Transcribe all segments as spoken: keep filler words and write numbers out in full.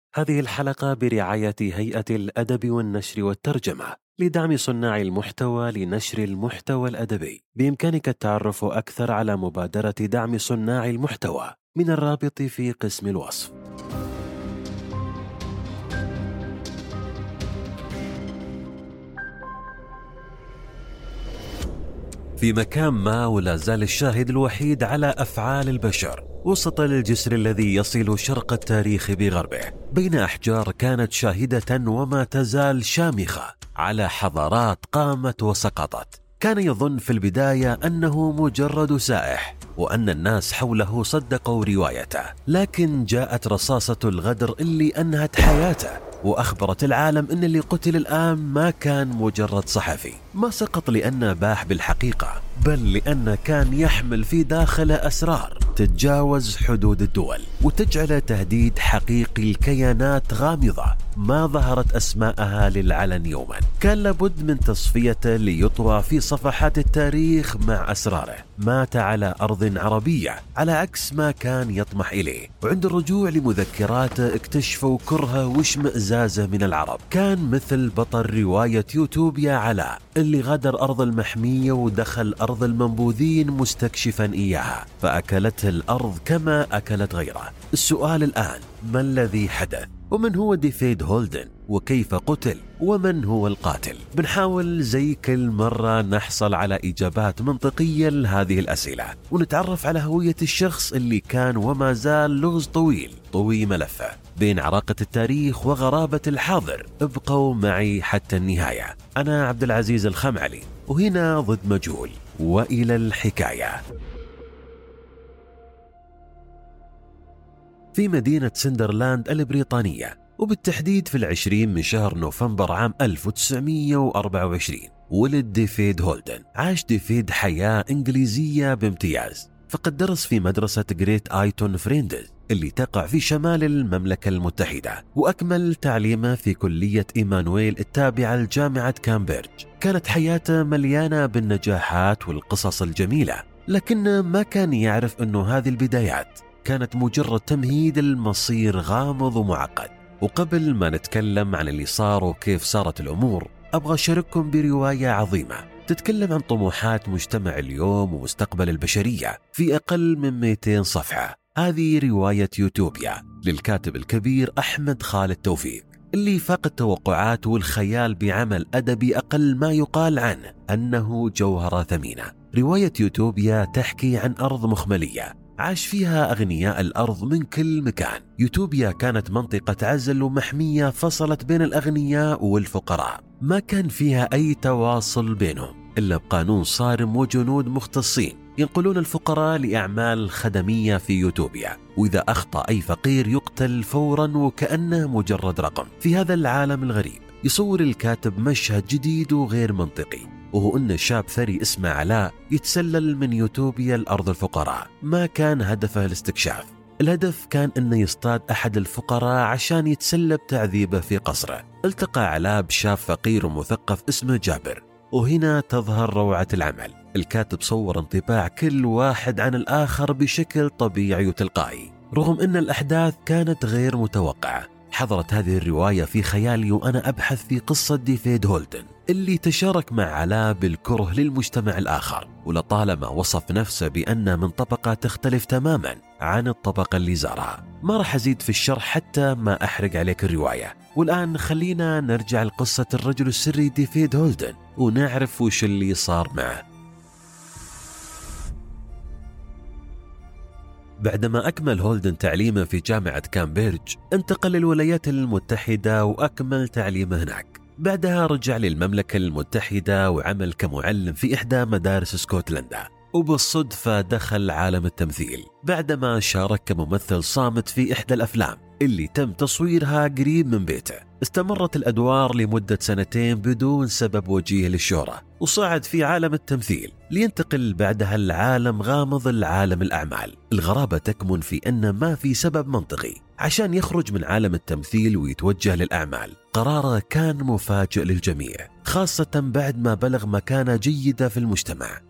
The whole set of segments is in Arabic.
هذه الحلقة برعاية هيئة الأدب والنشر والترجمة لدعم صناع المحتوى لنشر المحتوى الأدبي. بإمكانك التعرف أكثر على مبادرة دعم صناع المحتوى من الرابط في قسم الوصف. في مكان ما، ولا زال الشاهد الوحيد على أفعال البشر وسط الجسر الذي يصل شرق التاريخ بغربه، بين أحجار كانت شاهدة وما تزال شامخة على حضارات قامت وسقطت. كان يظن في البداية أنه مجرد سائح وأن الناس حوله صدقوا روايته، لكن جاءت رصاصة الغدر اللي أنهت حياته وأخبرت العالم أن اللي قتل الآن ما كان مجرد صحفي، ما سقط لأنه باح بالحقيقة، بل لأنه كان يحمل في داخله أسرار تتجاوز حدود الدول وتجعل تهديد حقيقي لكيانات غامضة ما ظهرت أسماءها للعلن يوما. كان لابد من تصفيته ليطوى في صفحات التاريخ مع أسراره. مات على أرض عربية على عكس ما كان يطمح إليه، وعند الرجوع لمذكراته اكتشفوا كرهه واشمئزازه من العرب. كان مثل بطل رواية يوتوبيا علاء اللي غادر أرض المحمية ودخل أرض المنبوذين مستكشفا إياها، فأكلته الأرض كما أكلت غيره. السؤال الآن: ما الذي حدث؟ ومن هو ديفيد هولدن؟ وكيف قتل؟ ومن هو القاتل؟ بنحاول زي كل مرة نحصل على إجابات منطقية لهذه الأسئلة، ونتعرف على هوية الشخص اللي كان وما زال لغز طويل طوي ملفه بين عراقة التاريخ وغرابة الحاضر. ابقوا معي حتى النهاية. أنا عبد العزيز الخمعلي، وهنا ضد مجهول، وإلى الحكاية. في مدينة سندرلاند البريطانية، وبالتحديد في العشرين من شهر نوفمبر عام ألف وتسعمية وأربعة وعشرين، ولد ديفيد هولدن. عاش ديفيد حياة إنجليزية بامتياز، فقد درس في مدرسة جريت آيتون فريندز اللي تقع في شمال المملكة المتحدة، وأكمل تعليمه في كلية إيمانويل التابعة لجامعة كامبريدج. كانت حياته مليانة بالنجاحات والقصص الجميلة، لكنه ما كان يعرف أنه هذه البدايات كانت مجرد تمهيد المصير غامض ومعقد. وقبل ما نتكلم عن اللي صار وكيف صارت الأمور، أبغى أشارككم برواية عظيمة تتكلم عن طموحات مجتمع اليوم ومستقبل البشرية في أقل من مئتين صفحة. هذه رواية يوتوبيا للكاتب الكبير أحمد خالد توفيق، اللي فاق التوقعات والخيال بعمل أدبي أقل ما يقال عنه أنه جوهرة ثمينة. رواية يوتوبيا تحكي عن أرض مخملية عاش فيها أغنياء الأرض من كل مكان. يوتوبيا كانت منطقة عزل ومحمية فصلت بين الأغنياء والفقراء، ما كان فيها أي تواصل بينهم إلا بقانون صارم وجنود مختصين ينقلون الفقراء لأعمال خدمية في يوتوبيا، وإذا أخطأ أي فقير يقتل فورا وكأنه مجرد رقم. في هذا العالم الغريب يصور الكاتب مشهد جديد وغير منطقي، وهو أن شاب ثري اسمه علاء يتسلل من يوتوبيا لأرض الفقراء. ما كان هدفه الاستكشاف، الهدف كان أنه يصطاد أحد الفقراء عشان يتسلب تعذيبه في قصره. التقى علاء بشاب فقير ومثقف اسمه جابر، وهنا تظهر روعة العمل. الكاتب صور انطباع كل واحد عن الآخر بشكل طبيعي وتلقائي، رغم أن الأحداث كانت غير متوقعة. حضرت هذه الرواية في خيالي وأنا أبحث في قصة ديفيد هولدن اللي تشارك مع علاء بالكره للمجتمع الآخر، ولطالما وصف نفسه بأنه من طبقة تختلف تماما عن الطبقة اللي زارها. ما راح أزيد في الشرح حتى ما أحرق عليك الرواية. والآن خلينا نرجع لقصة الرجل السري ديفيد هولدن ونعرف وش اللي صار معه. بعدما أكمل هولدن تعليمه في جامعة كامبريدج، انتقل للولايات المتحدة وأكمل تعليمه هناك. بعدها رجع للمملكة المتحدة وعمل كمعلم في إحدى مدارس اسكتلندا، وبالصدفة دخل عالم التمثيل بعدما شارك كممثل صامت في إحدى الأفلام اللي تم تصويرها قريب من بيته. استمرت الأدوار لمدة سنتين بدون سبب وجيه للشهرة، وصعد في عالم التمثيل لينتقل بعدها العالم غامض العالم الأعمال. الغرابة تكمن في أن ما في سبب منطقي عشان يخرج من عالم التمثيل ويتوجه للأعمال. قراره كان مفاجئ للجميع، خاصة بعد ما بلغ مكانة جيدة في المجتمع.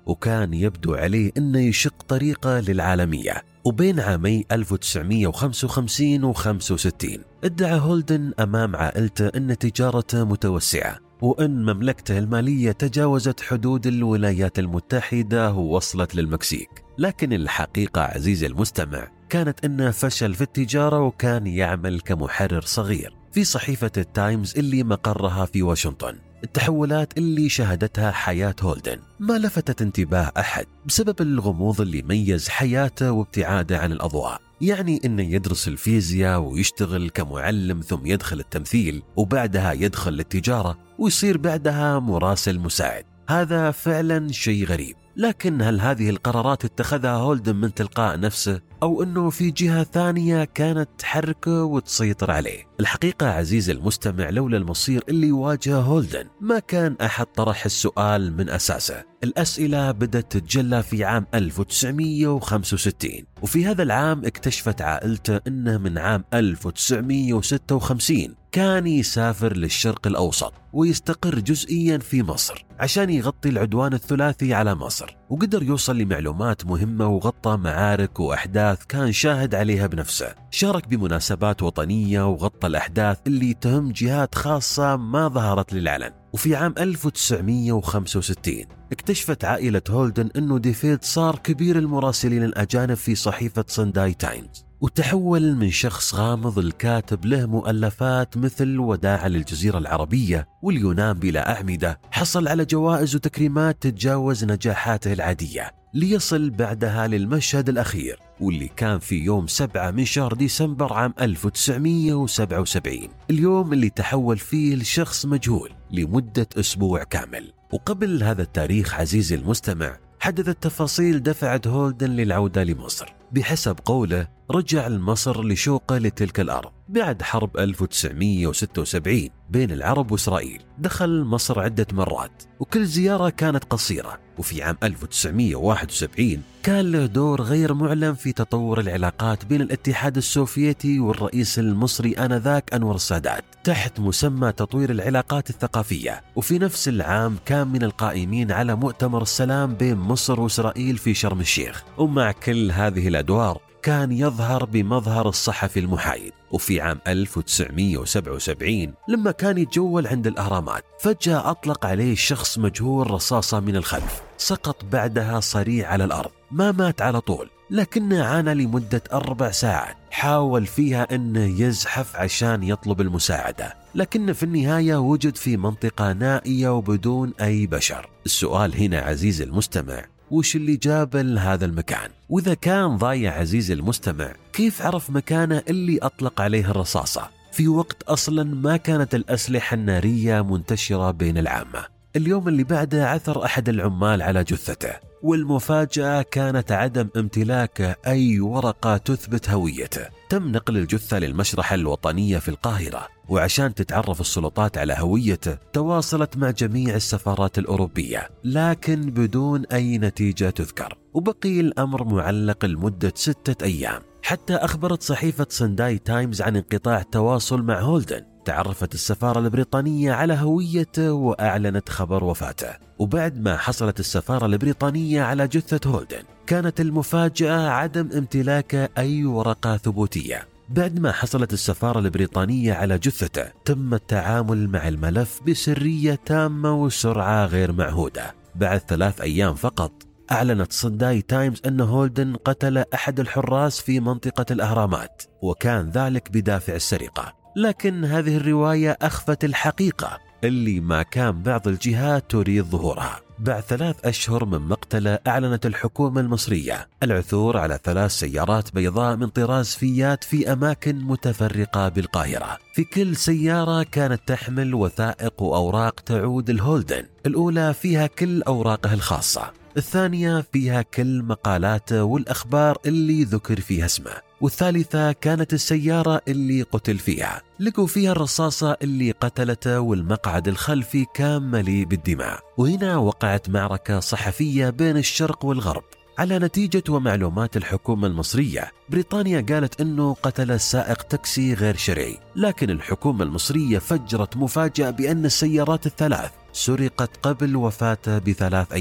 وكان يبدو عليه أنه يشق طريقه للعالمية. وبين عامي ألف وتسعمئة وخمسة وخمسين وخمسة وستين ادعى هولدن أمام عائلته أن تجارته متوسعة وأن مملكته المالية تجاوزت حدود الولايات المتحدة ووصلت للمكسيك. لكن الحقيقة عزيزي المستمع كانت أنه فشل في التجارة، وكان يعمل كمحرر صغير في صحيفة التايمز اللي مقرها في واشنطن. التحولات اللي شهدتها حياة هولدن ما لفتت انتباه أحد بسبب الغموض اللي ميز حياته وابتعاده عن الأضواء. يعني إنه يدرس الفيزياء ويشتغل كمعلم، ثم يدخل التمثيل، وبعدها يدخل للتجارة ويصير بعدها مراسل مساعد. هذا فعلا شيء غريب. لكن هل هذه القرارات اتخذها هولدن من تلقاء نفسه، أو أنه في جهة ثانية كانت تحركه وتسيطر عليه؟ الحقيقة عزيزي المستمع لولا المصير اللي يواجه هولدن ما كان أحد طرح السؤال من أساسه. الأسئلة بدأت تتجلى في عام ألف وتسعمئة وخمسة وستين، وفي هذا العام اكتشفت عائلته أنه من عام ألف وتسعمئة وستة وخمسين كان يسافر للشرق الأوسط ويستقر جزئيا في مصر عشان يغطي العدوان الثلاثي على مصر، وقدر يوصل لمعلومات مهمة وغطى معارك وأحداث كان شاهد عليها بنفسه. شارك بمناسبات وطنية وغطى الأحداث اللي تهم جهات خاصة ما ظهرت للعلن. وفي عام ألف وتسعمئة وخمسة وستين اكتشفت عائلة هولدن أنه ديفيد صار كبير المراسلين الأجانب في صحيفة سانداي تايمز، وتحول من شخص غامض الكاتب له مؤلفات مثل وداع للجزيرة العربية واليونان بلا أعمدة، حصل على جوائز وتكريمات تتجاوز نجاحاته العادية، ليصل بعدها للمشهد الأخير واللي كان في يوم سبعة من شهر ديسمبر عام ألف وتسعمئة وسبعة وسبعين، اليوم اللي تحول فيه لشخص مجهول لمدة أسبوع كامل. وقبل هذا التاريخ عزيزي المستمع حدثت تفاصيل دفعت هولدن للعودة لمصر. بحسب قوله رجع لمصر لشوقه لتلك الأرض بعد حرب ألف وتسعمئة وستة وسبعين بين العرب وإسرائيل. دخل مصر عدة مرات وكل زيارة كانت قصيرة. وفي عام ألف وتسعمئة وواحد وسبعين كان له دور غير معلن في تطور العلاقات بين الاتحاد السوفيتي والرئيس المصري آنذاك أنور السادات تحت مسمى تطوير العلاقات الثقافية. وفي نفس العام كان من القائمين على مؤتمر السلام بين مصر وإسرائيل في شرم الشيخ. ومع كل هذه الأدوار كان يظهر بمظهر الصحفي المحايد. وفي عام ألف وتسعمئة وسبعة وسبعين لما كان يتجول عند الأهرامات فجأة أطلق عليه شخص مجهول رصاصة من الخلف، سقط بعدها صريع على الأرض. ما مات على طول لكنه عانى لمدة أربع ساعات حاول فيها أنه يزحف عشان يطلب المساعدة، لكن في النهاية وجد في منطقة نائية وبدون أي بشر. السؤال هنا عزيزي المستمع وش اللي جابه لهذا المكان؟ وإذا كان ضايع عزيزي المستمع كيف عرف مكانه اللي أطلق عليه الرصاصة في وقت أصلا ما كانت الأسلحة النارية منتشرة بين العامة؟ اليوم اللي بعده عثر أحد العمال على جثته، والمفاجأة كانت عدم امتلاكه أي ورقة تثبت هويته. تم نقل الجثة للمشرحة الوطنية في القاهرة، وعشان تتعرف السلطات على هويته تواصلت مع جميع السفارات الأوروبية لكن بدون أي نتيجة تذكر، وبقي الأمر معلق لمدة ستة أيام حتى أخبرت صحيفة سانداي تايمز عن انقطاع التواصل مع هولدن. تعرفت السفارة البريطانية على هويته وأعلنت خبر وفاته. وبعد ما حصلت السفارة البريطانية على جثة هولدن كانت المفاجأة عدم امتلاكه أي ورقة ثبوتية. بعد ما حصلت السفارة البريطانية على جثته تم التعامل مع الملف بسرية تامة وسرعة غير معهودة. بعد ثلاث أيام فقط أعلنت سانداي تايمز أن هولدن قتل أحد الحراس في منطقة الأهرامات، وكان ذلك بدافع السرقة. لكن هذه الرواية أخفت الحقيقة اللي ما كان بعض الجهات تريد ظهورها. بعد ثلاث أشهر من مقتله أعلنت الحكومة المصرية العثور على ثلاث سيارات بيضاء من طراز فيات في أماكن متفرقة بالقاهرة. في كل سيارة كانت تحمل وثائق وأوراق تعود لهولدن. الأولى فيها كل أوراقه الخاصة، الثانية فيها كل مقالاته والأخبار اللي ذكر فيها اسمه، والثالثة كانت السيارة اللي قتل فيها. لقوا فيها الرصاصة اللي قتلته والمقعد الخلفي كان مليء بالدماء. وهنا وقعت معركة صحفية بين الشرق والغرب على نتيجة ومعلومات الحكومة المصرية. بريطانيا قالت أنه قتل سائق تاكسي غير شرعي، لكن الحكومة المصرية فجرت مفاجأة بأن السيارات الثلاث سرقت قبل وفاته بثلاث أيام.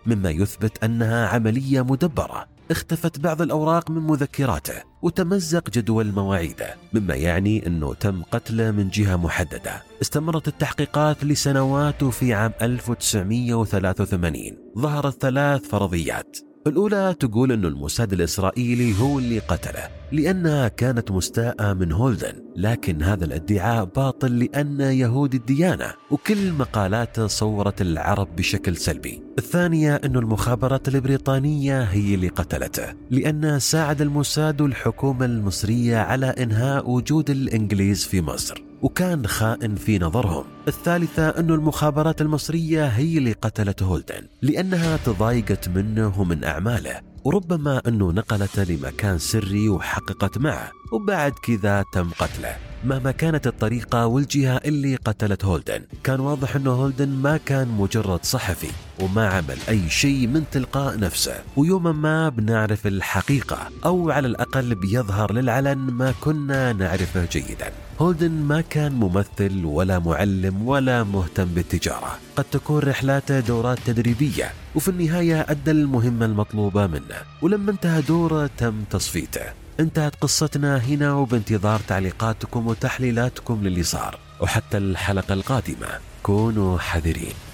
مما يثبت أنها عملية مدبرة. اختفت بعض الأوراق من مذكراته وتمزق جدول مواعيده، مما يعني أنه تم قتله من جهة محددة. استمرت التحقيقات لسنوات، وفي عام ألف وتسعمئة وثلاثة وثمانين ظهرت ثلاث فرضيات. الأولى تقول أن الموساد الإسرائيلي هو اللي قتله لأنها كانت مستاءة من هولدن، لكن هذا الادعاء باطل لأن يهودي الديانة وكل مقالاته صورت العرب بشكل سلبي. الثانية أن المخابرات البريطانية هي اللي قتلته لأنها ساعد الموساد والحكومة المصرية على إنهاء وجود الإنجليز في مصر وكان خائن في نظرهم. الثالثة أن المخابرات المصرية هي اللي قتلت هولدن لأنها تضايقت منه ومن أعماله، وربما أنه نقلته لمكان سري وحققت معه وبعد كذا تم قتله. مهما كانت الطريقة والجهة اللي قتلت هولدن، كان واضح أنه هولدن ما كان مجرد صحفي وما عمل أي شيء من تلقاء نفسه، ويوما ما بنعرف الحقيقة أو على الأقل بيظهر للعلن ما كنا نعرفه جيدا. هولدن ما كان ممثل ولا معلم ولا مهتم بالتجارة، قد تكون رحلاته دورات تدريبية وفي النهاية أدى المهمة المطلوبة منه، ولما انتهى دوره تم تصفيته. انتهت قصتنا هنا، وبانتظار تعليقاتكم وتحليلاتكم للي صار، وحتى الحلقة القادمة كونوا حذرين.